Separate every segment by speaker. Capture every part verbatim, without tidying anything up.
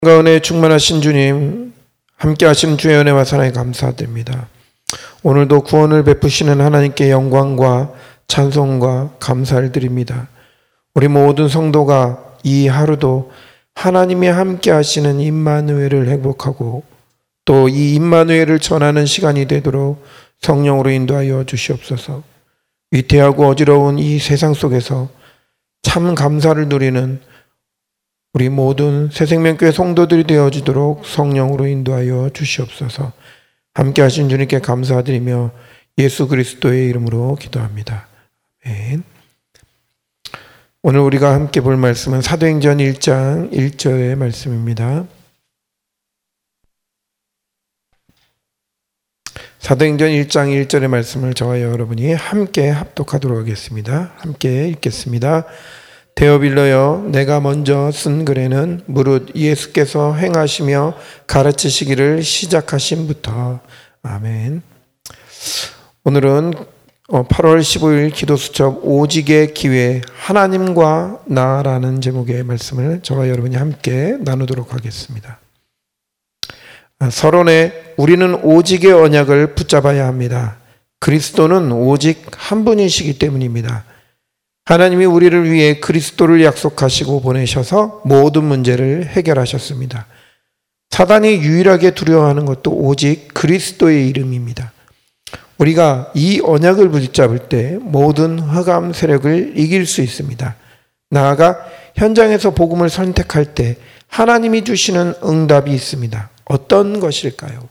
Speaker 1: 은혜 충만하신 주님, 함께 하시는 주의 은혜와 사랑에 감사드립니다. 오늘도 구원을 베푸시는 하나님께 영광과 찬송과 감사를 드립니다. 우리 모든 성도가 이 하루도 하나님이 함께 하시는 임마누엘을 회복하고 또 이 임마누엘을 전하는 시간이 되도록 성령으로 인도하여 주시옵소서. 위태하고 어지러운 이 세상 속에서 참 감사를 누리는 우리 모든 새생명교회 성도들이 되어지도록 성령으로 인도하여 주시옵소서. 함께 하신 주님께 감사드리며 예수 그리스도의 이름으로 기도합니다. 아멘. 오늘 우리가 함께 볼 말씀은 사도행전 일 장 일 절의 말씀입니다. 사도행전 일 장 일 절의 말씀을 저와 여러분이 함께 합독하도록 하겠습니다. 함께 읽겠습니다. 데오빌로여, 내가 먼저 쓴 글에는 무릇 예수께서 행하시며 가르치시기를 시작하심부터. 아멘. 오늘은 팔월 십오일 기도수첩 오직의 기회, 하나님과 나라는 제목의 말씀을 저와 여러분이 함께 나누도록 하겠습니다. 서론에 우리는 오직의 언약을 붙잡아야 합니다. 그리스도는 오직 한 분이시기 때문입니다. 하나님이 우리를 위해 그리스도를 약속하시고 보내셔서 모든 문제를 해결하셨습니다. 사단이 유일하게 두려워하는 것도 오직 그리스도의 이름입니다. 우리가 이 언약을 붙잡을 때 모든 흑암 세력을 이길 수 있습니다. 나아가 현장에서 복음을 선택할 때 하나님이 주시는 응답이 있습니다. 어떤 것일까요?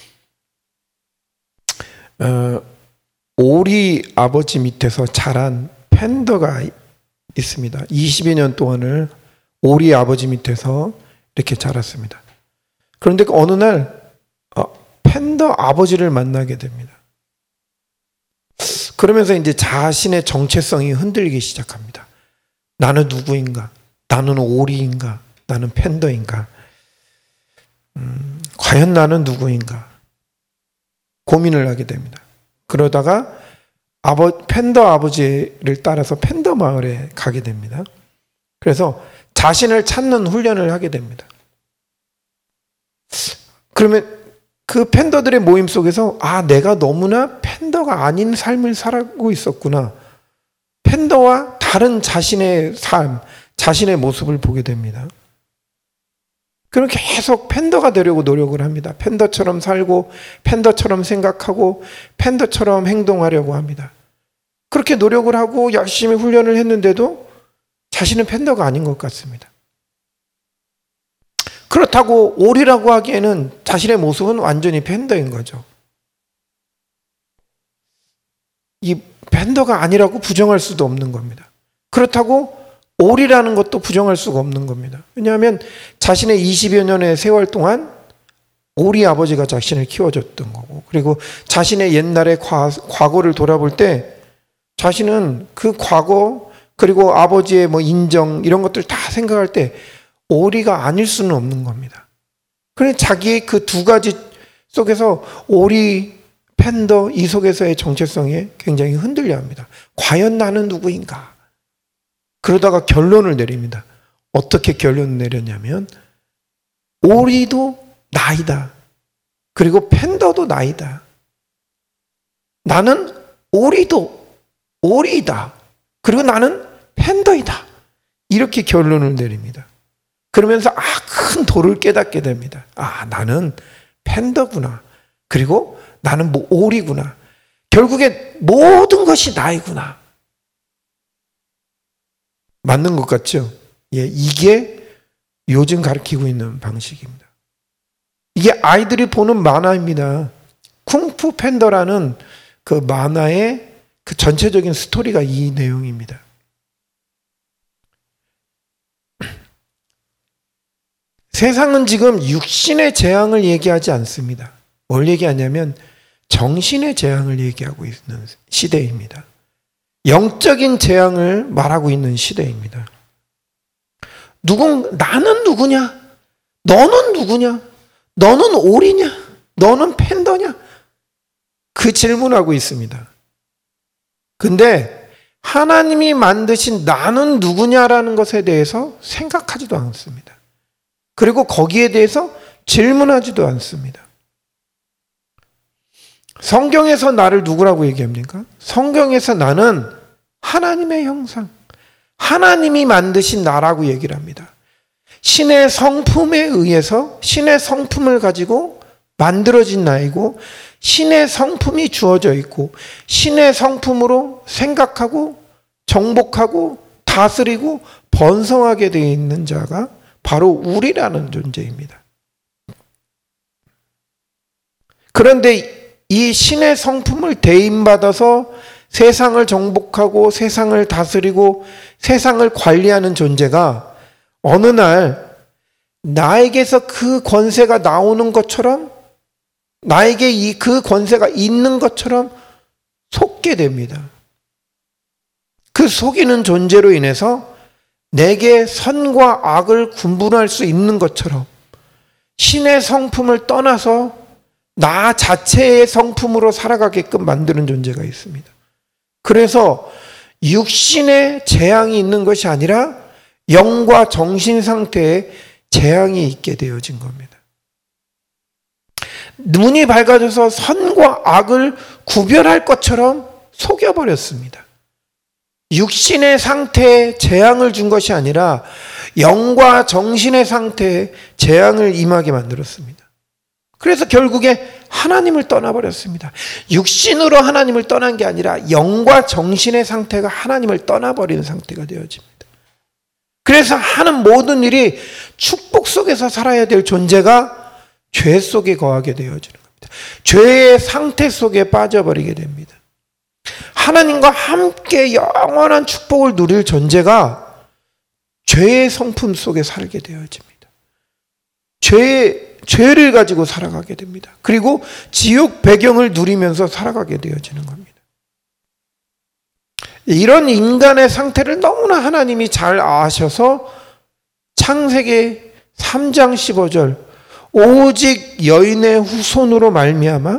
Speaker 1: 어, 오리 아버지 밑에서 자란 팬더가 있습니다. 이십여 년 동안을 오리 아버지 밑에서 이렇게 자랐습니다. 그런데 어느 날 팬더 아버지를 만나게 됩니다. 그러면서 이제 자신의 정체성이 흔들리기 시작합니다. 나는 누구인가? 나는 오리인가? 나는 팬더인가? 음, 과연 나는 누구인가? 고민을 하게 됩니다. 그러다가 아버, 팬더 아버지를 따라서 팬더 마을에 가게 됩니다. 그래서 자신을 찾는 훈련을 하게 됩니다. 그러면 그 팬더들의 모임 속에서 아, 내가 너무나 팬더가 아닌 삶을 살고 있었구나. 팬더와 다른 자신의 삶, 자신의 모습을 보게 됩니다. 그럼 계속 팬더가 되려고 노력을 합니다. 팬더처럼 살고 팬더처럼 생각하고 팬더처럼 행동하려고 합니다. 그렇게 노력을 하고 열심히 훈련을 했는데도 자신은 팬더가 아닌 것 같습니다. 그렇다고 오리라고 하기에는 자신의 모습은 완전히 팬더인 거죠. 이 팬더가 아니라고 부정할 수도 없는 겁니다. 그렇다고 오리라는 것도 부정할 수가 없는 겁니다. 왜냐하면 자신의 이십여 년의 세월 동안 오리 아버지가 자신을 키워줬던 거고, 그리고 자신의 옛날의 과, 과거를 돌아볼 때 자신은 그 과거 그리고 아버지의 뭐 인정 이런 것들 다 생각할 때 오리가 아닐 수는 없는 겁니다. 그래서 자기의 그 두 가지 속에서 오리, 팬더 이 속에서의 정체성에 굉장히 흔들려 합니다. 과연 나는 누구인가? 그러다가 결론을 내립니다. 어떻게 결론을 내렸냐면 오리도 나이다. 그리고 팬더도 나이다. 나는 오리도 오리이다. 그리고 나는 팬더이다. 이렇게 결론을 내립니다. 그러면서 아, 큰 도를 깨닫게 됩니다. 아, 나는 팬더구나. 그리고 나는 뭐 오리구나. 결국에 모든 것이 나이구나. 맞는 것 같죠? 예, 이게 요즘 가르치고 있는 방식입니다. 이게 아이들이 보는 만화입니다. 쿵푸 팬더라는 그 만화의 그 전체적인 스토리가 이 내용입니다. 세상은 지금 육신의 재앙을 얘기하지 않습니다. 뭘 얘기하냐면 정신의 재앙을 얘기하고 있는 시대입니다. 영적인 재앙을 말하고 있는 시대입니다. 누군, 나는 누구냐? 너는 누구냐? 너는 오리냐? 너는 팬더냐? 그 질문하고 있습니다. 근데 하나님이 만드신 나는 누구냐라는 것에 대해서 생각하지도 않습니다. 그리고 거기에 대해서 질문하지도 않습니다. 성경에서 나를 누구라고 얘기합니까? 성경에서 나는 하나님의 형상, 하나님이 만드신 나라고 얘기를 합니다. 신의 성품에 의해서 신의 성품을 가지고 만들어진 나이고, 신의 성품이 주어져 있고, 신의 성품으로 생각하고 정복하고 다스리고 번성하게 되어 있는 자가 바로 우리라는 존재입니다. 그런데 이 신의 성품을 대인받아서 세상을 정복하고 세상을 다스리고 세상을 관리하는 존재가 어느 날 나에게서 그 권세가 나오는 것처럼, 나에게 이 그 권세가 있는 것처럼 속게 됩니다. 그 속이는 존재로 인해서 내게 선과 악을 분별할 수 있는 것처럼 신의 성품을 떠나서 나 자체의 성품으로 살아가게끔 만드는 존재가 있습니다. 그래서 육신의 재앙이 있는 것이 아니라 영과 정신 상태에 재앙이 있게 되어진 겁니다. 눈이 밝아져서 선과 악을 구별할 것처럼 속여버렸습니다. 육신의 상태에 재앙을 준 것이 아니라 영과 정신의 상태에 재앙을 임하게 만들었습니다. 그래서 결국에 하나님을 떠나버렸습니다. 육신으로 하나님을 떠난 게 아니라 영과 정신의 상태가 하나님을 떠나버리는 상태가 되어집니다. 그래서 하는 모든 일이 축복 속에서 살아야 될 존재가 죄 속에 거하게 되어지는 겁니다. 죄의 상태 속에 빠져버리게 됩니다. 하나님과 함께 영원한 축복을 누릴 존재가 죄의 성품 속에 살게 되어집니다. 죄의, 죄를 가지고 살아가게 됩니다. 그리고 지옥 배경을 누리면서 살아가게 되어지는 겁니다. 이런 인간의 상태를 너무나 하나님이 잘 아셔서 창세기 삼 장 십오 절 오직 여인의 후손으로 말미암아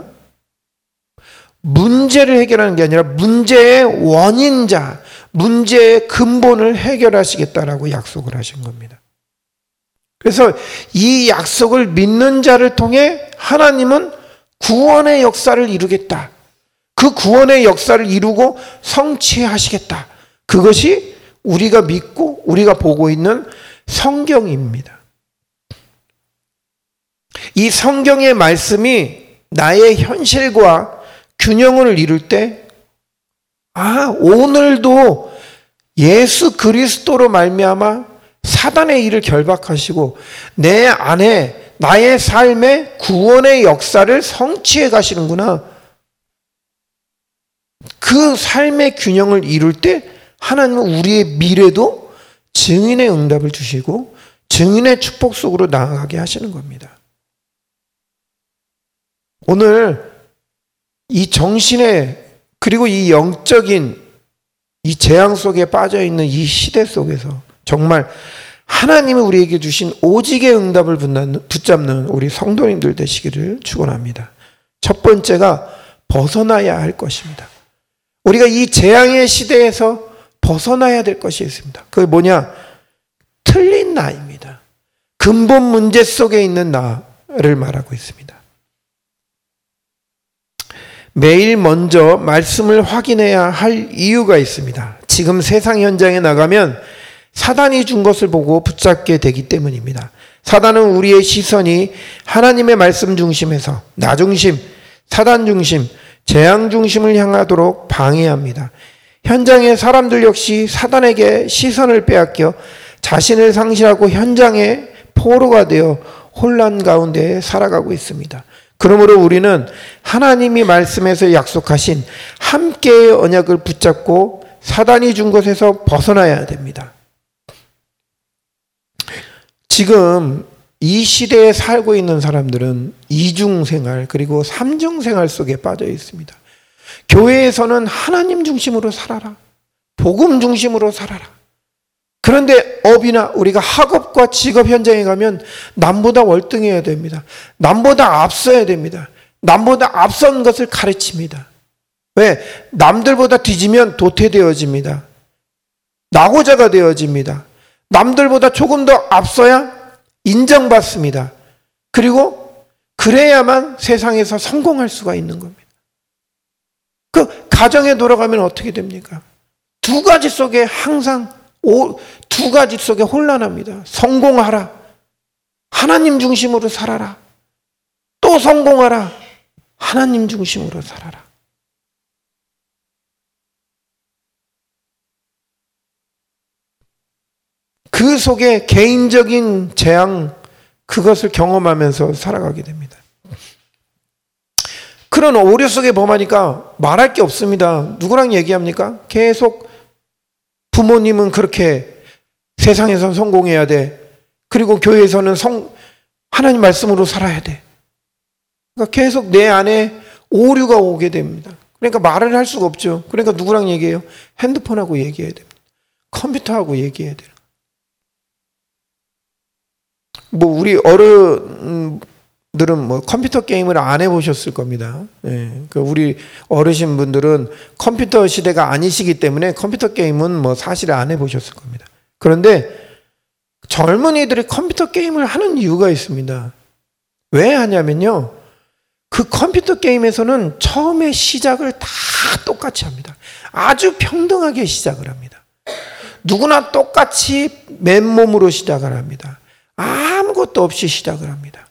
Speaker 1: 문제를 해결하는 게 아니라 문제의 원인자, 문제의 근본을 해결하시겠다라고 약속을 하신 겁니다. 그래서 이 약속을 믿는 자를 통해 하나님은 구원의 역사를 이루겠다. 그 구원의 역사를 이루고 성취하시겠다. 그것이 우리가 믿고 우리가 보고 있는 성경입니다. 이 성경의 말씀이 나의 현실과 균형을 이룰 때, 아, 오늘도 예수 그리스도로 말미암아 사단의 일을 결박하시고 내 안에 나의 삶의 구원의 역사를 성취해 가시는구나. 그 삶의 균형을 이룰 때 하나님은 우리의 미래도 증인의 응답을 주시고 증인의 축복 속으로 나아가게 하시는 겁니다. 오늘 이 정신의 그리고 이 영적인 이 재앙 속에 빠져있는 이 시대 속에서 정말 하나님이 우리에게 주신 오직의 응답을 붙잡는 우리 성도님들 되시기를 축원합니다. 첫 번째가 벗어나야 할 것입니다. 우리가 이 재앙의 시대에서 벗어나야 될 것이 있습니다. 그게 뭐냐? 틀린 나입니다. 근본 문제 속에 있는 나를 말하고 있습니다. 매일 먼저 말씀을 확인해야 할 이유가 있습니다. 지금 세상 현장에 나가면 사단이 준 것을 보고 붙잡게 되기 때문입니다. 사단은 우리의 시선이 하나님의 말씀 중심에서 나 중심, 사단 중심, 재앙 중심을 향하도록 방해합니다. 현장의 사람들 역시 사단에게 시선을 빼앗겨 자신을 상실하고 현장의 포로가 되어 혼란 가운데 살아가고 있습니다. 그러므로 우리는 하나님이 말씀에서 약속하신 함께의 언약을 붙잡고 사단이 준 것에서 벗어나야 됩니다. 지금 이 시대에 살고 있는 사람들은 이중생활 그리고 삼중생활 속에 빠져 있습니다. 교회에서는 하나님 중심으로 살아라. 복음 중심으로 살아라. 그런데 업이나 우리가 학업과 직업 현장에 가면 남보다 월등해야 됩니다. 남보다 앞서야 됩니다. 남보다 앞선 것을 가르칩니다. 왜? 남들보다 뒤지면 도태되어집니다. 낙오자가 되어집니다. 남들보다 조금 더 앞서야 인정받습니다. 그리고 그래야만 세상에서 성공할 수가 있는 겁니다. 그 가정에 돌아가면 어떻게 됩니까? 두 가지 속에 항상 오, 두 가지 속에 혼란합니다. 성공하라. 하나님 중심으로 살아라. 또 성공하라. 하나님 중심으로 살아라. 그 속에 개인적인 재앙, 그것을 경험하면서 살아가게 됩니다. 그런 오류 속에 범하니까 말할 게 없습니다. 누구랑 얘기합니까? 계속 부모님은 그렇게 세상에서 성공해야 돼. 그리고 교회에서는 성, 하나님 말씀으로 살아야 돼. 그러니까 계속 내 안에 오류가 오게 됩니다. 그러니까 말을 할 수가 없죠. 그러니까 누구랑 얘기해요? 핸드폰하고 얘기해야 됩니다. 컴퓨터하고 얘기해야 돼요. 뭐 우리 어른들은 뭐 컴퓨터 게임을 안 해보셨을 겁니다. 예, 그 우리 어르신 분들은 컴퓨터 시대가 아니시기 때문에 컴퓨터 게임은 뭐 사실 안 해보셨을 겁니다. 그런데 젊은이들이 컴퓨터 게임을 하는 이유가 있습니다. 왜 하냐면요, 그 컴퓨터 게임에서는 처음에 시작을 다 똑같이 합니다. 아주 평등하게 시작을 합니다. 누구나 똑같이 맨몸으로 시작을 합니다. 아무것도 없이 시작을 합니다.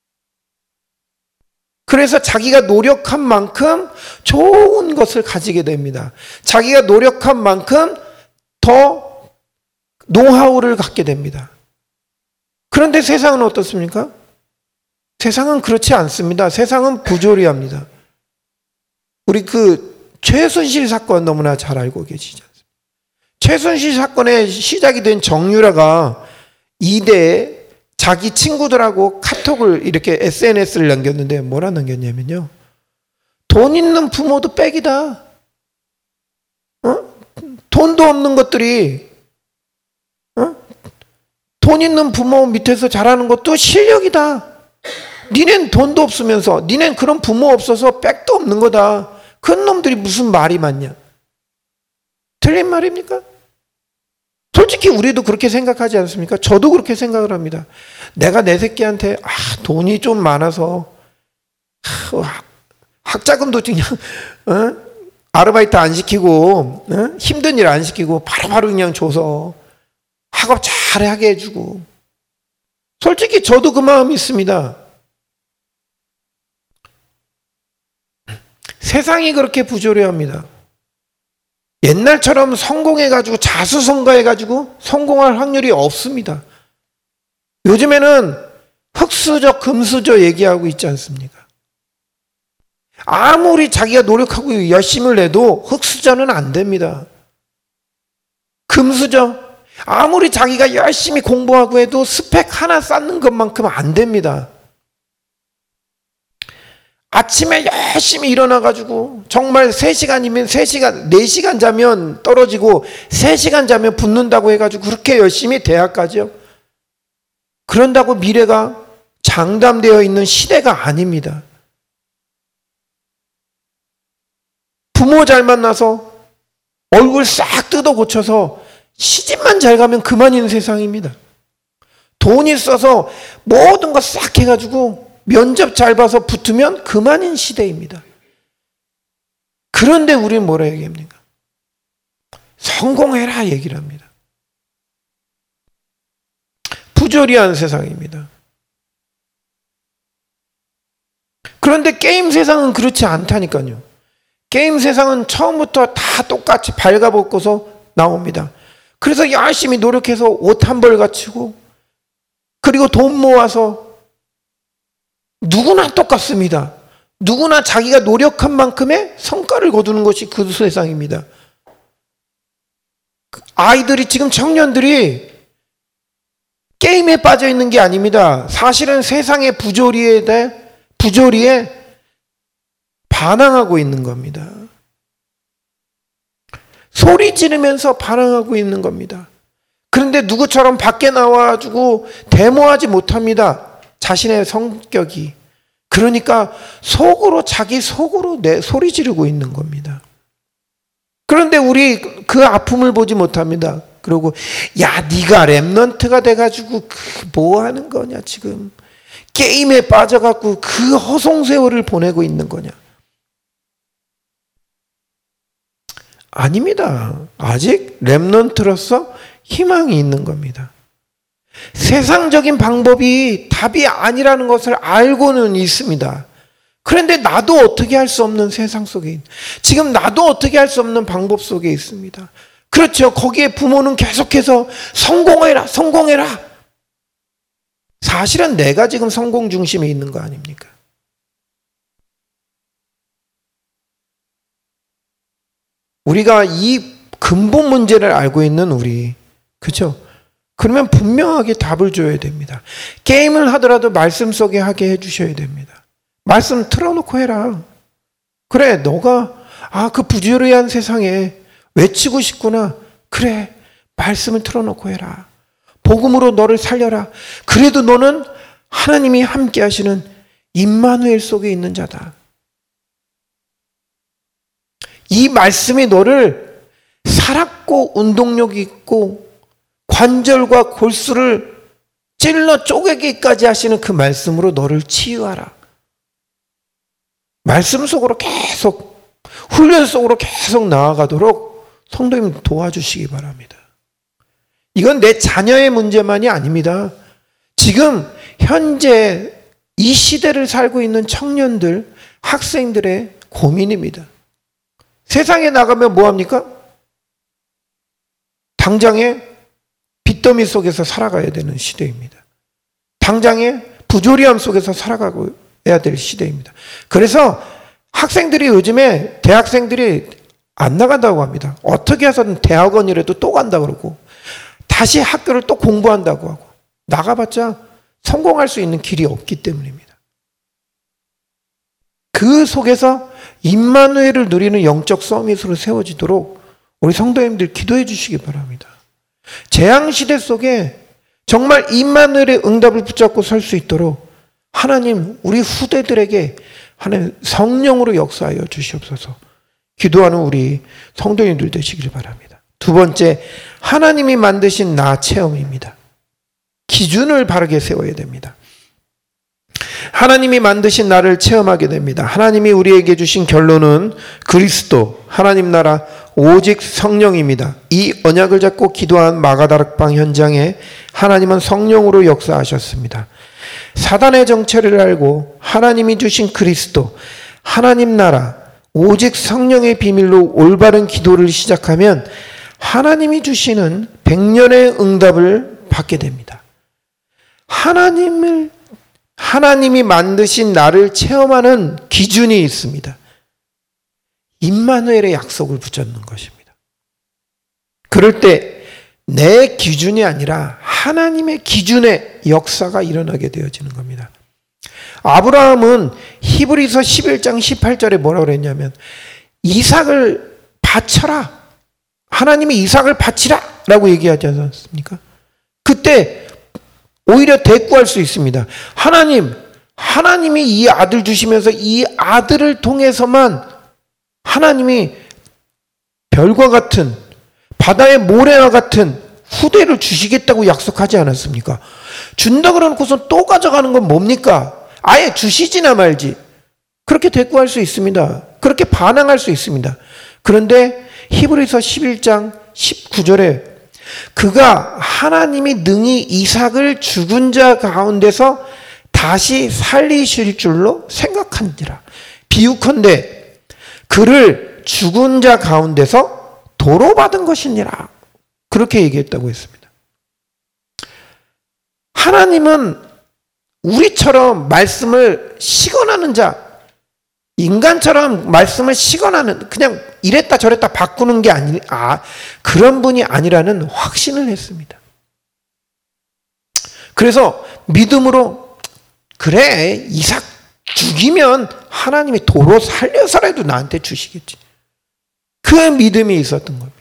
Speaker 1: 그래서 자기가 노력한 만큼 좋은 것을 가지게 됩니다. 자기가 노력한 만큼 더 노하우를 갖게 됩니다. 그런데 세상은 어떻습니까? 세상은 그렇지 않습니다. 세상은 부조리합니다. 우리 그 최순실 사건 너무나 잘 알고 계시지 않습니까? 최순실 사건의 시작이 된 정유라가 이대에 자기 친구들하고 카톡을 이렇게 에스엔에스를 남겼는데 뭐라 남겼냐면요, 돈 있는 부모도 빽이다. 어? 돈도 없는 것들이 어? 돈 있는 부모 밑에서 자라는 것도 실력이다. 니넨 돈도 없으면서, 니넨 그런 부모 없어서 빽도 없는 거다. 그런 놈들이 무슨 말이 많냐? 틀린 말입니까? 솔직히 우리도 그렇게 생각하지 않습니까? 저도 그렇게 생각을 합니다. 내가 내 새끼한테 아, 돈이 좀 많아서 아, 학자금도 그냥 어? 아르바이트 안 시키고 어? 힘든 일 안 시키고 바로바로 그냥 줘서 학업 잘하게 해주고, 솔직히 저도 그 마음이 있습니다. 세상이 그렇게 부조리합니다. 옛날처럼 성공해가지고 자수성가해가지고 성공할 확률이 없습니다. 요즘에는 흑수저 금수저 얘기하고 있지 않습니까? 아무리 자기가 노력하고 열심을 내도 흑수저는 안 됩니다. 금수저, 아무리 자기가 열심히 공부하고 해도 스펙 하나 쌓는 것만큼 안 됩니다. 아침에 열심히 일어나가지고 정말 세 시간이면 세 시간, 네 시간 자면 떨어지고 세 시간 자면 붙는다고 해가지고 그렇게 열심히 대학 가죠. 그런다고 미래가 장담되어 있는 시대가 아닙니다. 부모 잘 만나서 얼굴 싹 뜯어 고쳐서 시집만 잘 가면 그만인 세상입니다. 돈 있어서 모든 거 싹 해가지고 면접 잘 봐서 붙으면 그만인 시대입니다. 그런데 우리는 뭐라 얘기합니까? 성공해라 얘기를 합니다. 부조리한 세상입니다. 그런데 게임 세상은 그렇지 않다니까요. 게임 세상은 처음부터 다 똑같이 발가벗고서 나옵니다. 그래서 열심히 노력해서 옷 한 벌 갖추고, 그리고 돈 모아서, 누구나 똑같습니다. 누구나 자기가 노력한 만큼의 성과를 거두는 것이 그 세상입니다. 아이들이, 지금 청년들이 게임에 빠져 있는 게 아닙니다. 사실은 세상의 부조리에 대해, 부조리에 반항하고 있는 겁니다. 소리 지르면서 반항하고 있는 겁니다. 그런데 누구처럼 밖에 나와가지고 데모하지 못합니다. 자신의 성격이. 그러니까 속으로, 자기 속으로 내 소리 지르고 있는 겁니다. 그런데 우리 그 아픔을 보지 못합니다. 그리고 야 네가 렘넌트가 돼가지고 그 뭐 하는 거냐 지금. 게임에 빠져갖고 그 허송세월을 보내고 있는 거냐. 아닙니다. 아직 렘넌트로서 희망이 있는 겁니다. 세상적인 방법이 답이 아니라는 것을 알고는 있습니다. 그런데 나도 어떻게 할 수 없는 세상 속에, 지금 나도 어떻게 할 수 없는 방법 속에 있습니다. 그렇죠. 거기에 부모는 계속해서 성공해라, 성공해라. 사실은 내가 지금 성공 중심에 있는 거 아닙니까? 우리가 이 근본 문제를 알고 있는 우리, 그렇죠? 그러면 분명하게 답을 줘야 됩니다. 게임을 하더라도 말씀 속에 하게 해주셔야 됩니다. 말씀 틀어놓고 해라. 그래, 너가 아, 그 부조리한 세상에 외치고 싶구나. 그래, 말씀을 틀어놓고 해라. 복음으로 너를 살려라. 그래도 너는 하나님이 함께 하시는 임마누엘 속에 있는 자다. 이 말씀이 너를 살았고 운동력 있고 관절과 골수를 찔러 쪼개기까지 하시는 그 말씀으로 너를 치유하라. 말씀 속으로 계속, 훈련 속으로 계속 나아가도록 성도님 도와주시기 바랍니다. 이건 내 자녀의 문제만이 아닙니다. 지금 현재 이 시대를 살고 있는 청년들, 학생들의 고민입니다. 세상에 나가면 뭐합니까? 당장에 빚더미 속에서 살아가야 되는 시대입니다. 당장에 부조리함 속에서 살아가야 될 시대입니다. 그래서 학생들이 요즘에 대학생들이 안 나간다고 합니다. 어떻게 해서든 대학원이라도 또 간다 그러고 다시 학교를 또 공부한다고 하고 나가봤자 성공할 수 있는 길이 없기 때문입니다. 그 속에서 임마누엘을 누리는 영적 서밋으로 세워지도록 우리 성도님들 기도해 주시기 바랍니다. 재앙시대 속에 정말 임마누엘의 응답을 붙잡고 설 수 있도록 하나님 우리 후대들에게 하나님 성령으로 역사하여 주시옵소서. 기도하는 우리 성도님들 되시길 바랍니다. 두 번째, 하나님이 만드신 나 체험입니다. 기준을 바르게 세워야 됩니다. 하나님이 만드신 나를 체험하게 됩니다. 하나님이 우리에게 주신 결론은 그리스도, 하나님 나라, 오직 성령입니다. 이 언약을 잡고 기도한 마가다락방 현장에 하나님은 성령으로 역사하셨습니다. 사단의 정체를 알고 하나님이 주신 그리스도, 하나님 나라, 오직 성령의 비밀로 올바른 기도를 시작하면 하나님이 주시는 백년의 응답을 받게 됩니다. 하나님을 하나님이 만드신 나를 체험하는 기준이 있습니다. 임마누엘의 약속을 붙잡는 것입니다. 그럴 때 내 기준이 아니라 하나님의 기준의 역사가 일어나게 되어지는 겁니다. 아브라함은 히브리서 십일 장 십팔 절에 뭐라고 그랬냐면 이삭을 바쳐라. 하나님이 이삭을 바치라 라고 얘기하지 않았습니까? 그때 오히려 대꾸할 수 있습니다. 하나님, 하나님이 이 아들 주시면서 이 아들을 통해서만 하나님이 별과 같은 바다의 모래와 같은 후대를 주시겠다고 약속하지 않았습니까? 준다 그러놓고서 또 가져가는 건 뭡니까? 아예 주시지나 말지. 그렇게 대꾸할 수 있습니다. 그렇게 반항할 수 있습니다. 그런데 히브리서 십일 장 십구 절에 그가 하나님이 능히 이삭을 죽은 자 가운데서 다시 살리실 줄로 생각한지라. 비유컨대 그를 죽은 자 가운데서 도로 받은 것이니라. 그렇게 얘기했다고 했습니다. 하나님은 우리처럼 말씀을 시건하는 자, 인간처럼 말씀을 시건하는, 그냥 이랬다 저랬다 바꾸는 게 아니, 아, 그런 분이 아니라는 확신을 했습니다. 그래서 믿음으로, 그래, 이삭 죽이면 하나님이 도로 살려서라도 나한테 주시겠지. 그 믿음이 있었던 겁니다.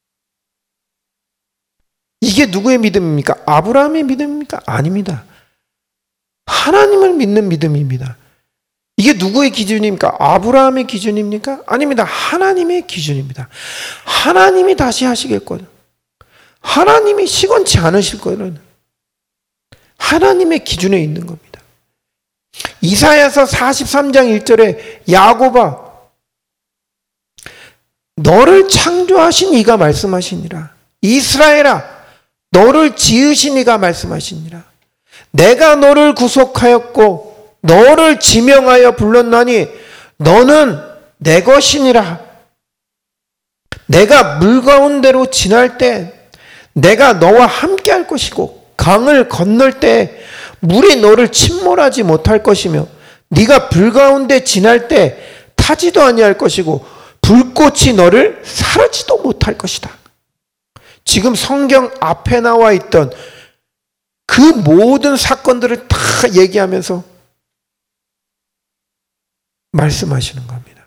Speaker 1: 이게 누구의 믿음입니까? 아브라함의 믿음입니까? 아닙니다. 하나님을 믿는 믿음입니다. 이게 누구의 기준입니까? 아브라함의 기준입니까? 아닙니다. 하나님의 기준입니다. 하나님이 다시 하시겠거든. 하나님이 시건치 않으실 거라는 하나님의 기준에 있는 겁니다. 이사야서 사십삼 장 일 절에 야곱아 너를 창조하신 이가 말씀하시니라. 이스라엘아 너를 지으신 이가 말씀하시니라. 내가 너를 구속하였고 너를 지명하여 불렀나니 너는 내 것이니라. 내가 물 가운데로 지날 때 내가 너와 함께 할 것이고 강을 건널 때 물이 너를 침몰하지 못할 것이며 네가 불 가운데 지날 때 타지도 아니할 것이고 불꽃이 너를 사르지도 못할 것이다. 지금 성경 앞에 나와 있던 그 모든 사건들을 다 얘기하면서 말씀하시는 겁니다.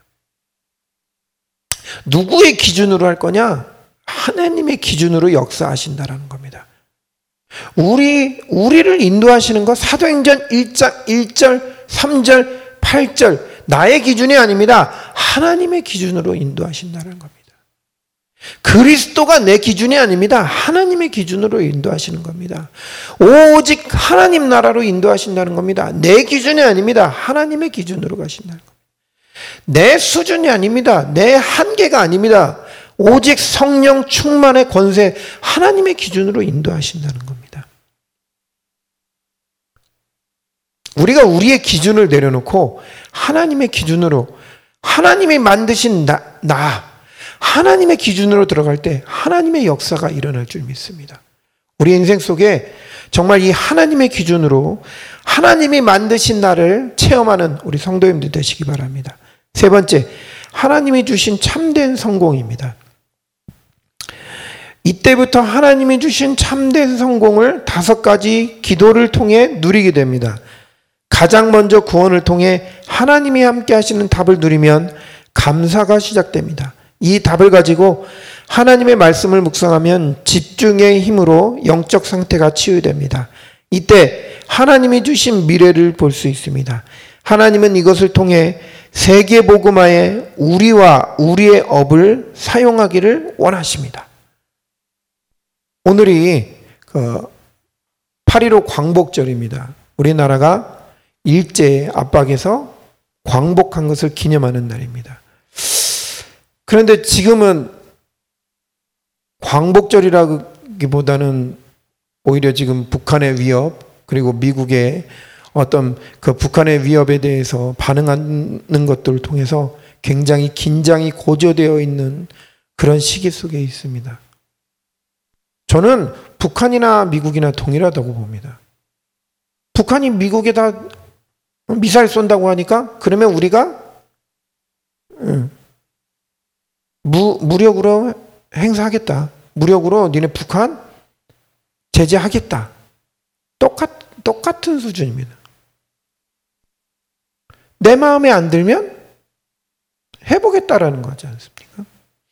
Speaker 1: 누구의 기준으로 할 거냐? 하나님의 기준으로 역사하신다라는 겁니다. 우리, 우리를 인도하시는 거 사도행전 일 장 일 절, 삼 절, 팔 절 나의 기준이 아닙니다. 하나님의 기준으로 인도하신다는 겁니다. 그리스도가 내 기준이 아닙니다. 하나님의 기준으로 인도하시는 겁니다. 오직 하나님 나라로 인도하신다는 겁니다. 내 기준이 아닙니다. 하나님의 기준으로 가신다는 겁니다. 내 수준이 아닙니다. 내 한계가 아닙니다. 오직 성령 충만의 권세, 하나님의 기준으로 인도하신다는 겁니다. 우리가 우리의 기준을 내려놓고 하나님의 기준으로, 하나님이 만드신 나, 나 하나님의 기준으로 들어갈 때 하나님의 역사가 일어날 줄 믿습니다. 우리 인생 속에 정말 이 하나님의 기준으로 하나님이 만드신 나를 체험하는 우리 성도님들 되시기 바랍니다. 세 번째, 하나님이 주신 참된 성공입니다. 이때부터 하나님이 주신 참된 성공을 다섯 가지 기도를 통해 누리게 됩니다. 가장 먼저 구원을 통해 하나님이 함께 하시는 답을 누리면 감사가 시작됩니다. 이 답을 가지고 하나님의 말씀을 묵상하면 집중의 힘으로 영적 상태가 치유됩니다. 이때 하나님이 주신 미래를 볼 수 있습니다. 하나님은 이것을 통해 세계복음화에 우리와 우리의 업을 사용하기를 원하십니다. 오늘이 그 팔일오 광복절입니다. 우리나라가 일제 압박에서 광복한 것을 기념하는 날입니다. 그런데 지금은 광복절이라기보다는 오히려 지금 북한의 위협, 그리고 미국의 어떤 그 북한의 위협에 대해서 반응하는 것들을 통해서 굉장히 긴장이 고조되어 있는 그런 시기 속에 있습니다. 저는 북한이나 미국이나 동일하다고 봅니다. 북한이 미국에다 미사일 쏜다고 하니까 그러면 우리가 무, 무력으로 행사하겠다. 무력으로 니네 북한 제재하겠다. 똑같, 똑같은 수준입니다. 내 마음에 안 들면 해보겠다라는 거지 않습니까?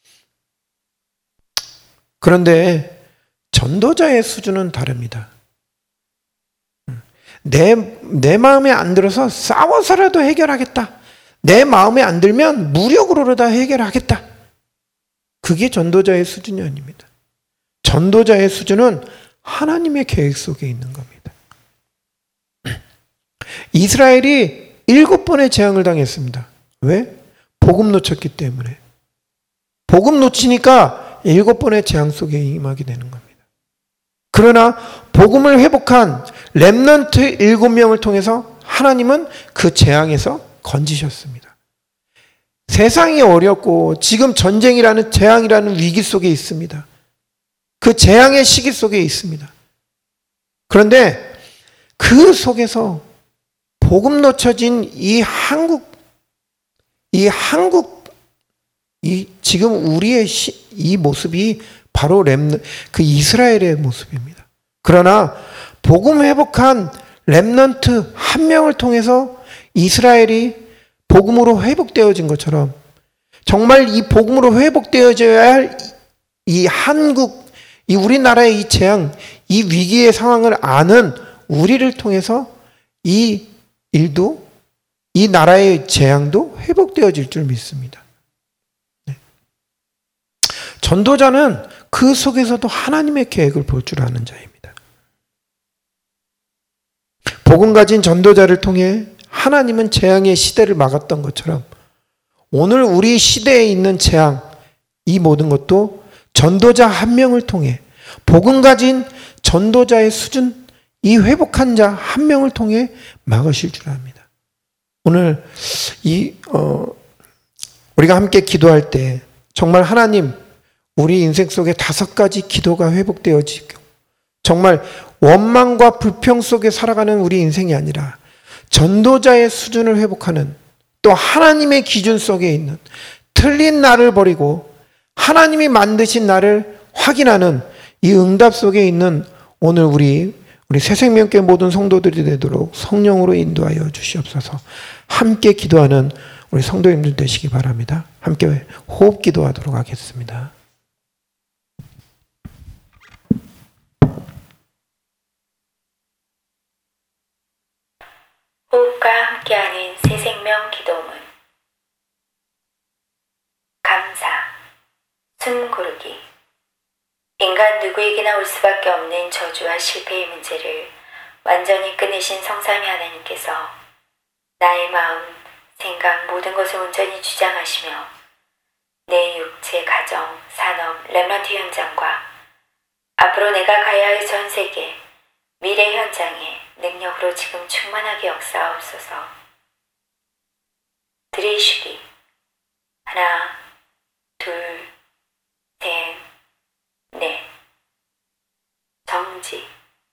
Speaker 1: 그런데 전도자의 수준은 다릅니다. 내, 내 마음에 안 들어서 싸워서라도 해결하겠다. 내 마음에 안 들면 무력으로라도 해결하겠다. 그게 전도자의 수준이 아닙니다. 전도자의 수준은 하나님의 계획 속에 있는 겁니다. 이스라엘이 일곱 번의 재앙을 당했습니다. 왜? 복음 놓쳤기 때문에. 복음 놓치니까 일곱 번의 재앙 속에 임하게 되는 겁니다. 그러나 복음을 회복한 렘넌트 일곱 명을 통해서 하나님은 그 재앙에서 건지셨습니다. 세상이 어렵고 지금 전쟁이라는 재앙이라는 위기 속에 있습니다. 그 재앙의 시기 속에 있습니다. 그런데 그 속에서 복음 놓쳐진 이 한국, 이 한국, 이 지금 우리의 시, 이 모습이 바로 렘넌, 그 이스라엘의 모습입니다. 그러나 복음 회복한 렘넌트 한 명을 통해서 이스라엘이 복음으로 회복되어진 것처럼 정말 이 복음으로 회복되어져야 할 이 한국, 이 우리나라의 이 재앙, 이 위기의 상황을 아는 우리를 통해서 이 일도, 이 나라의 재앙도 회복되어질 줄 믿습니다. 네. 전도자는 그 속에서도 하나님의 계획을 볼 줄 아는 자입니다. 복음 가진 전도자를 통해 하나님은 재앙의 시대를 막았던 것처럼 오늘 우리 시대에 있는 재앙, 이 모든 것도 전도자 한 명을 통해 복음 가진 전도자의 수준, 이 회복한 자 한 명을 통해 막으실 줄 압니다. 오늘 이 어, 우리가 함께 기도할 때 정말 하나님, 우리 인생 속에 다섯 가지 기도가 회복되어지고 정말 원망과 불평 속에 살아가는 우리 인생이 아니라 전도자의 수준을 회복하는, 또 하나님의 기준 속에 있는 틀린 나를 버리고 하나님이 만드신 나를 확인하는 이 응답 속에 있는 오늘 우리 우리 새생명교회 모든 성도들이 되도록 성령으로 인도하여 주시옵소서. 함께 기도하는 우리 성도님들 되시기 바랍니다. 함께 호흡 기도하도록 하겠습니다.
Speaker 2: 호흡과 함께하는 새생명 기도문. 감사, 숨 고르기. 인간 누구에게나 올 수밖에 없는 저주와 실패의 문제를 완전히 끝내신 성삼위 하나님께서 나의 마음, 생각, 모든 것을 온전히 주장하시며 내 육체, 가정, 산업, 렘넌트 현장과 앞으로 내가 가야 할 전 세계, 미래 현장에 능력으로 지금 충만하게 역사하옵소서. 들이쉬기. 하나, 둘, 셋, 넷. 정지.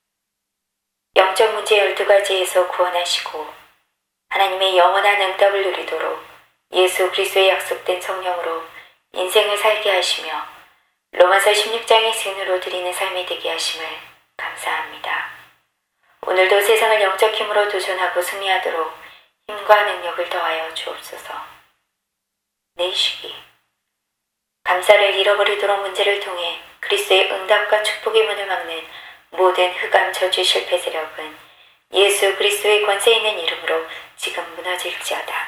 Speaker 2: 영적 문제 열두 가지에서 구원하시고 하나님의 영원한 응답을 누리도록 예수 그리스도의 약속된 성령으로 인생을 살게 하시며 로마서 십육 장의 증으로 드리는 삶이 되게 하심을 감사합니다. 오늘도 세상을 영적 힘으로 도전하고 승리하도록 힘과 능력을 더하여 주옵소서. 내쉬기. 감사를 잃어버리도록 문제를 통해 그리스도의 응답과 축복의 문을 막는 모든 흑암, 저주, 실패 세력은 예수 그리스도의 권세 있는 이름으로 지금 무너질지어다.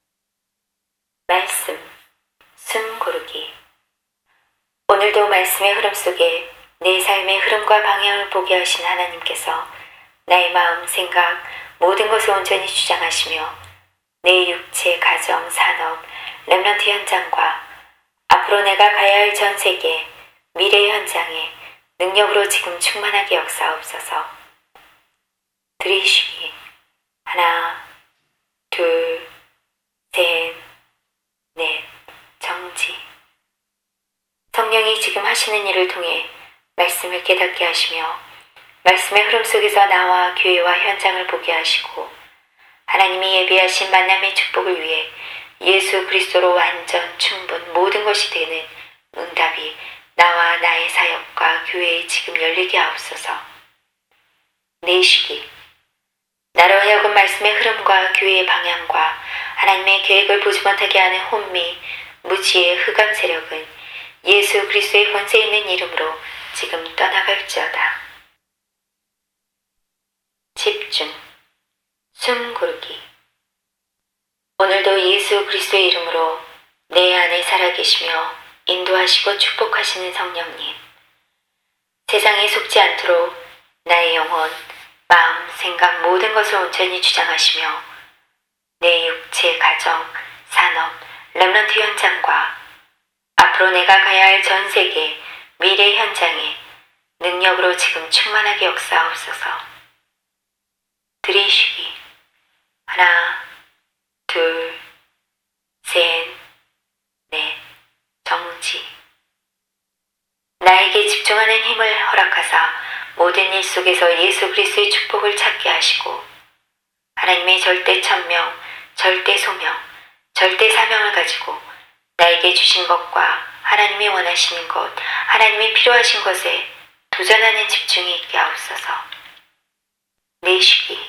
Speaker 2: 말씀, 숨 고르기. 오늘도 말씀의 흐름 속에 내 삶의 흐름과 방향을 보게 하신 하나님께서 나의 마음, 생각, 모든 것을 온전히 주장하시며 내 육체, 가정, 산업, 렘넌트 현장과 앞으로 내가 가야 할 전 세계, 미래 현장에 능력으로 지금 충만하게 역사옵소서. 들이쉬기. 하나, 둘, 셋, 넷. 정지. 성령이 지금 하시는 일을 통해 말씀을 깨닫게 하시며 말씀의 흐름 속에서 나와 교회와 현장을 보게 하시고 하나님이 예비하신 만남의 축복을 위해 예수 그리스도로 완전, 충분, 모든 것이 되는 응답이 나와 나의 사역과 교회에 지금 열리게 하옵소서. 내쉬기. 나로 하여금 말씀의 흐름과 교회의 방향과 하나님의 계획을 보지 못하게 하는 혼미, 무지의 흑암 세력은 예수 그리스도의 권세 있는 이름으로 지금 떠나갈지어다. 집중. 숨 고르기. 오늘도 예수 그리스도의 이름으로 내 안에 살아계시며 인도하시고 축복하시는 성령님, 세상에 속지 않도록 나의 영혼, 마음, 생각 모든 것을 온전히 주장하시며 내 육체, 가정, 산업, 렘넌트 현장과 앞으로 내가 가야 할 전 세계, 미래 현장에 능력으로 지금 충만하게 역사하옵소서. 들이쉬기. 하나, 둘, 셋, 넷. 정지. 나에게 집중하는 힘을 허락하사 모든 일 속에서 예수 그리스도의 축복을 찾게 하시고 하나님의 절대 천명, 절대 소명, 절대 사명을 가지고 나에게 주신 것과 하나님이 원하시는 것, 하나님이 필요하신 것에 도전하는 집중이 있게 하옵소서. 내쉬기.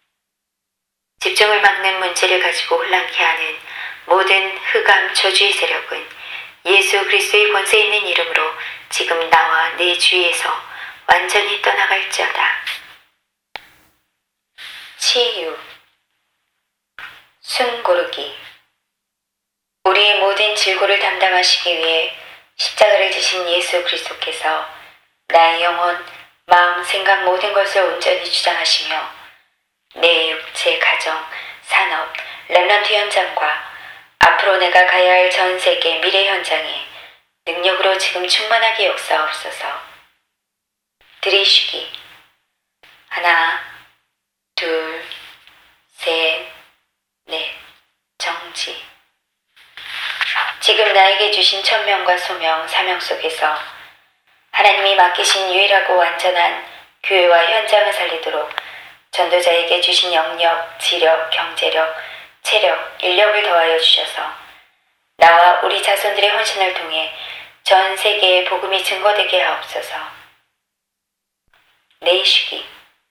Speaker 2: 집중을 막는 문제를 가지고 혼란케 하는 모든 흑암, 저주의 세력은 예수 그리스도의 권세 있는 이름으로 지금 나와 내 주위에서 완전히 떠나갈지어다. 치유. 숨 고르기. 우리의 모든 질고를 담당하시기 위해 십자가를 지신 예수 그리스도께서 나의 영혼, 마음, 생각 모든 것을 온전히 주장하시며 내 육체, 가정, 산업, 렘넌트 현장과 앞으로 내가 가야 할 전 세계 미래 현장에 능력으로 지금 충만하게 역사하옵소서. 들이쉬기. 하나, 둘, 셋, 넷. 정지. 지금 나에게 주신 천명과 소명, 사명 속에서 하나님이 맡기신 유일하고 완전한 교회와 현장을 살리도록 전도자에게 주신 영력, 지력, 경제력, 체력, 인력을 더하여 주셔서 나와 우리 자손들의 헌신을 통해 전 세계에 복음이 증거되게 하옵소서. 내쉬기.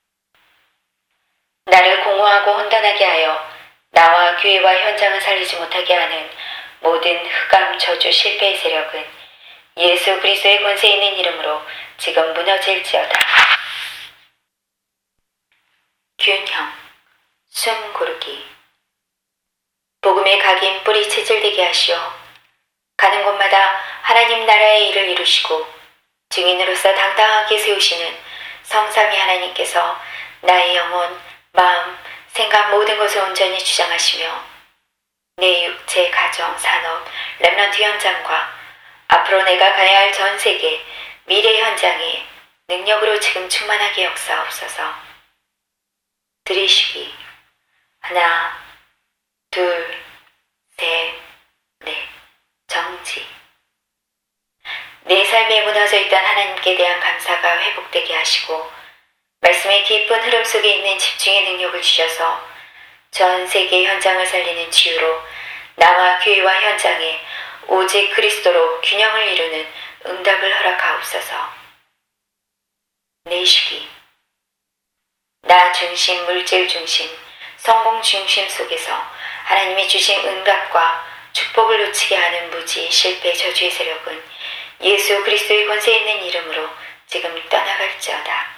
Speaker 2: 나를 공허하고 혼돈하게 하여 나와 교회와 현장을 살리지 못하게 하는 모든 흑암, 저주, 실패의 세력은 예수 그리스도의 권세 있는 이름으로 지금 무너질지어다. 균형, 숨 고르기. 복음의 각인 뿌리 체질되게 하시오. 가는 곳마다 하나님 나라의 일을 이루시고 증인으로서 당당하게 세우시는 성삼위 하나님께서 나의 영혼, 마음, 생각 모든 것을 온전히 주장하시며 내 육체, 가정, 산업, 렘넌트 현장과 앞으로 내가 가야 할 전 세계 미래 현장에 능력으로 지금 충만하게 역사하옵소서. 들이쉬기. 하나, 둘, 셋, 넷. 정지. 내 삶에 무너져 있던 하나님께 대한 감사가 회복되게 하시고 말씀의 깊은 흐름 속에 있는 집중의 능력을 주셔서 전 세계 현장을 살리는 치유로 나와 교회와 현장에 오직 그리스도로 균형을 이루는 응답을 허락하옵소서. 내쉬기. 나 중심, 물질 중심, 성공 중심 속에서 하나님이 주신 응답과 축복을 놓치게 하는 무지, 실패, 저주의 세력은 예수 그리스도의 권세 있는 이름으로 지금 떠나갈지어다.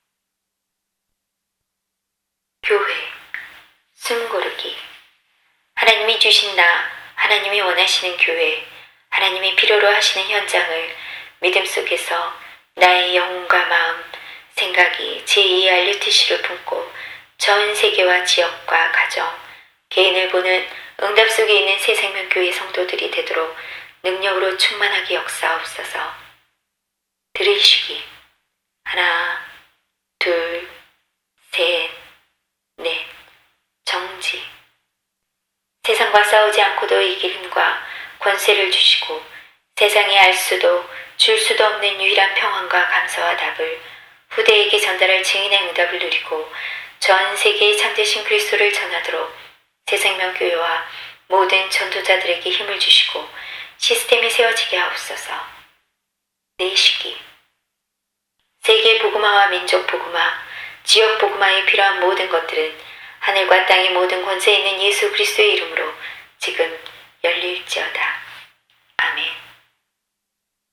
Speaker 2: 교회, 숨 고르기. 하나님이 주신 나, 하나님이 원하시는 교회, 하나님이 필요로 하시는 현장을 믿음 속에서 나의 영혼과 마음, 생각이 제이의 알유티씨를 품고 전 세계와 지역과 가정, 개인을 보는 응답 속에 있는 새생명교회 성도들이 되도록 능력으로 충만하게 역사하옵소서. 들이쉬기. 하나, 둘, 셋, 넷. 정지. 세상과 싸우지 않고도 이길 힘과 권세를 주시고 세상에 알 수도 줄 수도 없는 유일한 평안과 감사와 답을 후대에게 전달할 증인의 응답을 누리고 전 세계에 참되신 그리스도를 전하도록 새생명교회와 모든 전도자들에게 힘을 주시고 시스템이 세워지게 하옵소서. 내쉬기. 세계 복음화와 민족 복음화, 지역 복음화에 필요한 모든 것들은 하늘과 땅의 모든 권세 있는 예수 그리스도의 이름으로 지금 열릴지어다.